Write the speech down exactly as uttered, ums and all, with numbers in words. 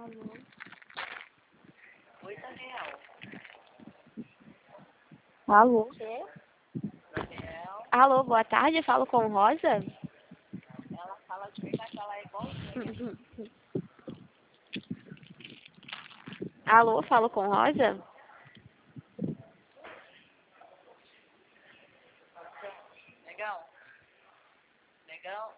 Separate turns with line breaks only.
Oi, Daniel.
Alô?
Quê? Daniel.
Alô, boa tarde, falo com Rosa?
Ela fala de mim, mas ela é igualzinha.
Alô, falo com Rosa?
Negão. Negão.